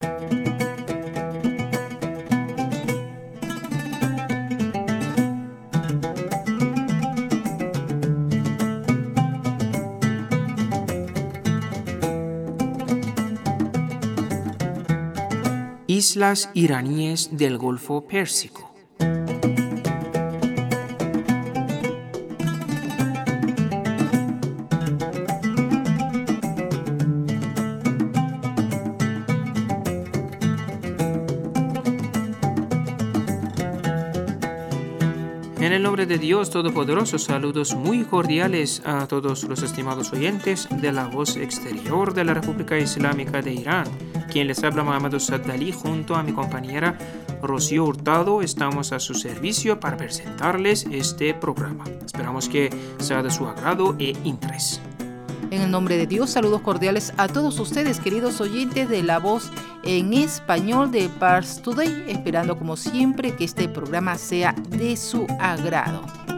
Islas iraníes del Golfo Pérsico. En el nombre de Dios Todopoderoso, saludos muy cordiales a todos los estimados oyentes de la voz exterior de la República Islámica de Irán. Quien les habla, Mohammad Saddali, junto a mi compañera Rocío Hurtado, estamos a su servicio para presentarles este programa. Esperamos que sea de su agrado e interés. En el nombre de Dios, saludos cordiales a todos ustedes, queridos oyentes de la voz en español de Pars Today, esperando como siempre que este programa sea de su agrado.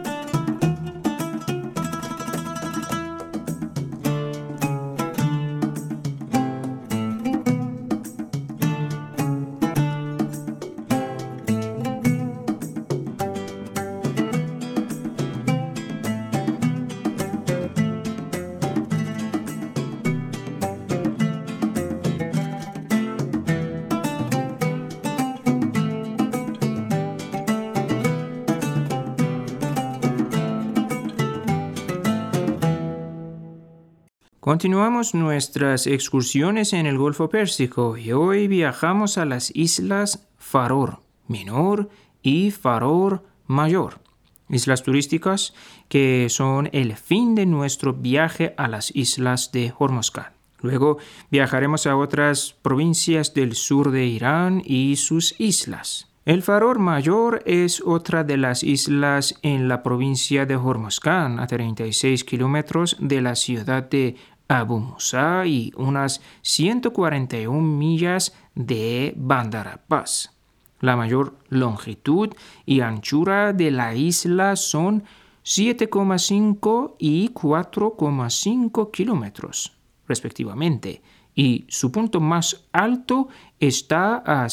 Continuamos nuestras excursiones en el Golfo Pérsico y hoy viajamos a las islas Faror Menor y Faror Mayor, islas turísticas que son el fin de nuestro viaje a las islas de Hormozgan. Luego viajaremos a otras provincias del sur de Irán y sus islas. El Faror Mayor es otra de las islas en la provincia de Hormozgan, a 36 kilómetros de la ciudad de Abu Musa y unas 141 millas de Bandar Abbas. La mayor longitud y anchura de la isla son 7,5 y 4,5 kilómetros, respectivamente, y su punto más alto está a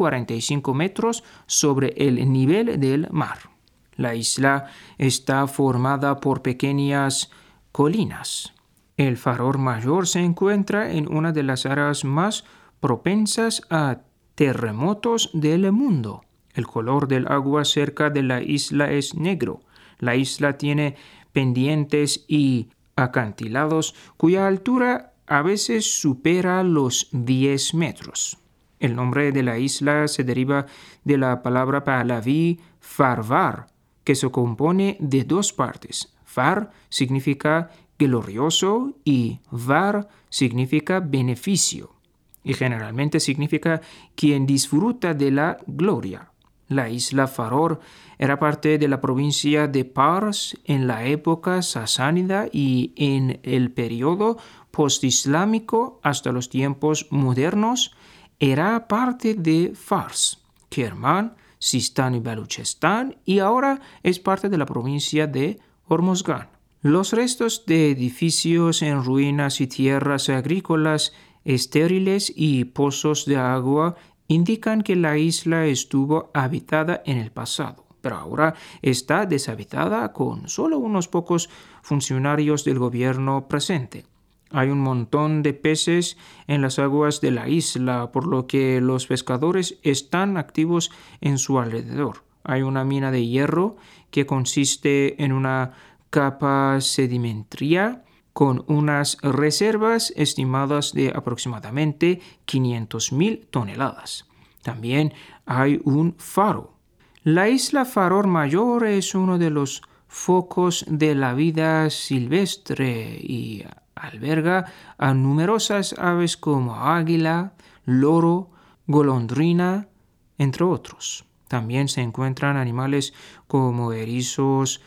145 metros sobre el nivel del mar. La isla está formada por pequeñas colinas. El Faror Mayor se encuentra en una de las áreas más propensas a terremotos del mundo. El color del agua cerca de la isla es negro. La isla tiene pendientes y acantilados cuya altura a veces supera los 10 metros. El nombre de la isla se deriva de la palabra pahlaví farvar, que se compone de dos partes. Far significa glorioso y var significa beneficio, y generalmente significa quien disfruta de la gloria. La isla Faror era parte de la provincia de Pars en la época sasánida y en el periodo postislámico hasta los tiempos modernos era parte de Fars, Kermán, Sistán y Baluchistán, y ahora es parte de la provincia de Hormozgan. Los restos de edificios en ruinas y tierras agrícolas estériles y pozos de agua indican que la isla estuvo habitada en el pasado, pero ahora está deshabitada con solo unos pocos funcionarios del gobierno presente. Hay un montón de peces en las aguas de la isla, por lo que los pescadores están activos en su alrededor. Hay una mina de hierro que consiste en una capa sedimentaria con unas reservas estimadas de aproximadamente 500,000 toneladas. También hay un faro. La isla Faror Mayor es uno de los focos de la vida silvestre y alberga a numerosas aves como águila, loro, golondrina, entre otros. También se encuentran animales como erizos,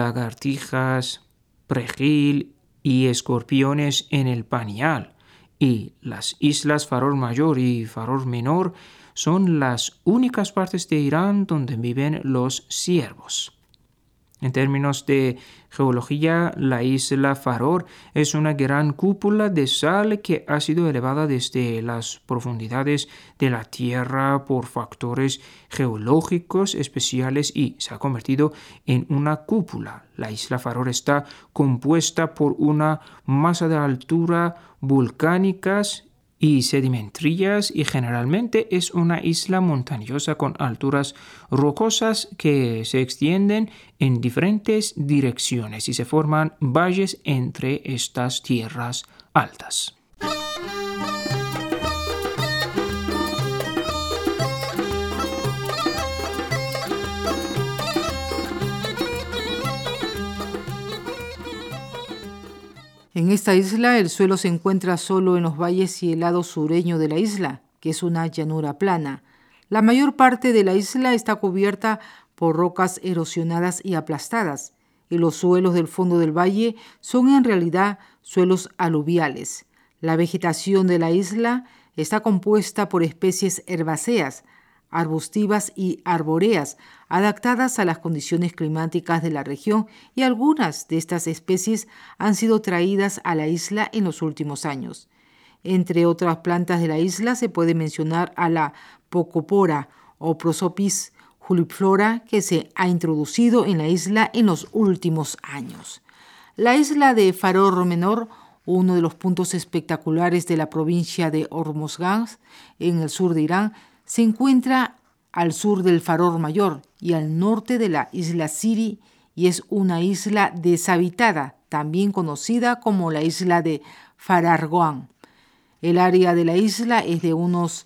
lagartijas, perejil y escorpiones en el pañal, y las islas Faror Mayor y Faror Menor son las únicas partes de Irán donde viven los ciervos. En términos de geología, la isla Faror es una gran cúpula de sal que ha sido elevada desde las profundidades de la Tierra por factores geológicos especiales y se ha convertido en una cúpula. La isla Faror está compuesta por una masa de altura volcánicas y sedimentarias y generalmente es una isla montañosa con alturas rocosas que se extienden en diferentes direcciones y se forman valles entre estas tierras altas. En esta isla el suelo se encuentra solo en los valles y el lado sureño de la isla, que es una llanura plana. La mayor parte de la isla está cubierta por rocas erosionadas y aplastadas, y los suelos del fondo del valle son en realidad suelos aluviales. La vegetación de la isla está compuesta por especies herbáceas, arbustivas y arbóreas, adaptadas a las condiciones climáticas de la región, y algunas de estas especies han sido traídas a la isla en los últimos años. Entre otras plantas de la isla se puede mencionar a la Pocopora o Prosopis juliflora, que se ha introducido en la isla en los últimos años. La isla de Faror Menor, uno de los puntos espectaculares de la provincia de Hormozgan, en el sur de Irán, se encuentra al sur del Faror Mayor y al norte de la isla Siri, y es una isla deshabitada, también conocida como la isla de Farargoan. El área de la isla es de unos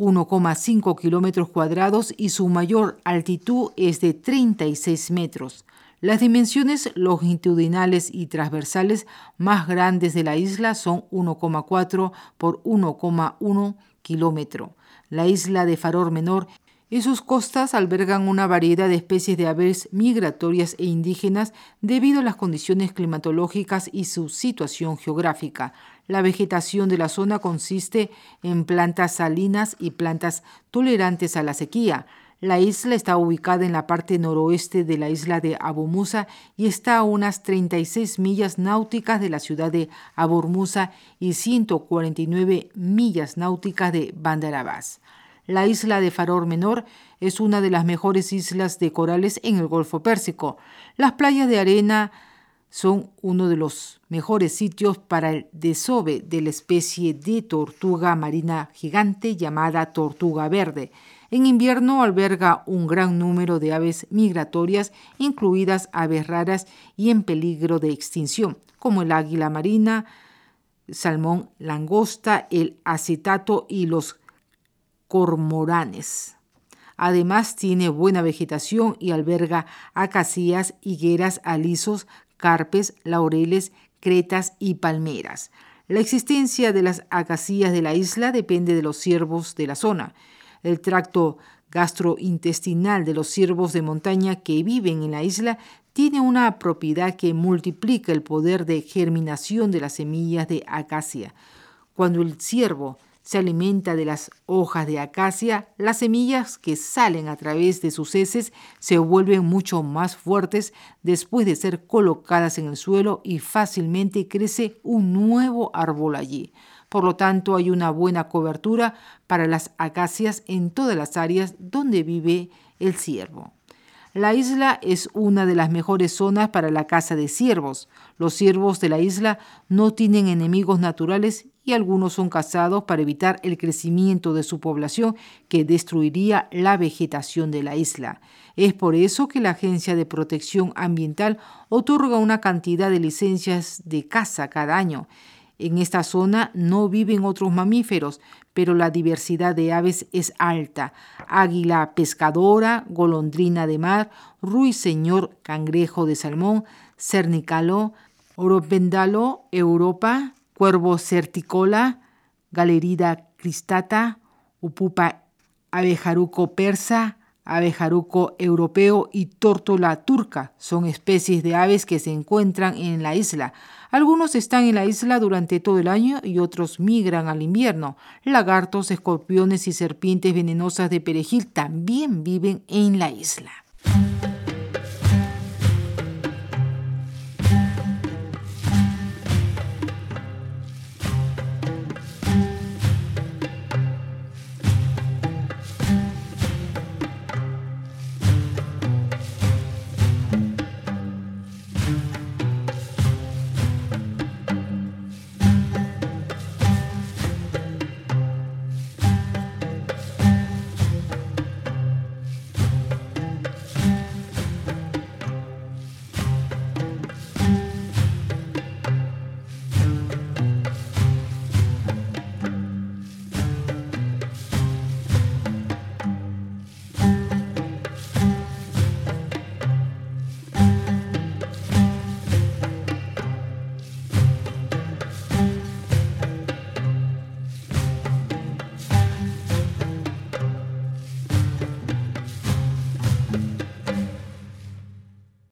1,5 kilómetros cuadrados y su mayor altitud es de 36 metros. Las dimensiones longitudinales y transversales más grandes de la isla son 1,4 por 1,1 kilómetro. La isla de Faror Menor y sus costas albergan una variedad de especies de aves migratorias e indígenas debido a las condiciones climatológicas y su situación geográfica. La vegetación de la zona consiste en plantas salinas y plantas tolerantes a la sequía. La isla está ubicada en la parte noroeste de la isla de Abu Musa y está a unas 36 millas náuticas de la ciudad de Abu Musa y 149 millas náuticas de Bandar Abbas. La isla de Faror Menor es una de las mejores islas de corales en el Golfo Pérsico. Las playas de arena son uno de los mejores sitios para el desove de la especie de tortuga marina gigante llamada tortuga verde. En invierno alberga un gran número de aves migratorias, incluidas aves raras y en peligro de extinción, como el águila marina, salmón langosta, el acetato y los cormoranes. Además, tiene buena vegetación y alberga acacias, higueras, alisos, carpes, laureles, cretas y palmeras. La existencia de las acacias de la isla depende de los ciervos de la zona. El tracto gastrointestinal de los ciervos de montaña que viven en la isla tiene una propiedad que multiplica el poder de germinación de las semillas de acacia. Cuando el ciervo se alimenta de las hojas de acacia, las semillas que salen a través de sus heces se vuelven mucho más fuertes después de ser colocadas en el suelo y fácilmente crece un nuevo árbol allí. Por lo tanto, hay una buena cobertura para las acacias en todas las áreas donde vive el ciervo. La isla es una de las mejores zonas para la caza de ciervos. Los ciervos de la isla no tienen enemigos naturales y algunos son cazados para evitar el crecimiento de su población que destruiría la vegetación de la isla. Es por eso que la Agencia de Protección Ambiental otorga una cantidad de licencias de caza cada año. En esta zona no viven otros mamíferos, pero la diversidad de aves es alta. Águila pescadora, golondrina de mar, ruiseñor, cangrejo de salmón, cernícalo, oropéndalo, europa, cuervo certicola, galerida cristata, upupa abejaruco persa, abejaruco europeo y tórtola turca. Son especies de aves que se encuentran en la isla. Algunos están en la isla durante todo el año y otros migran al invierno. Lagartos, escorpiones y serpientes venenosas de perejil también viven en la isla.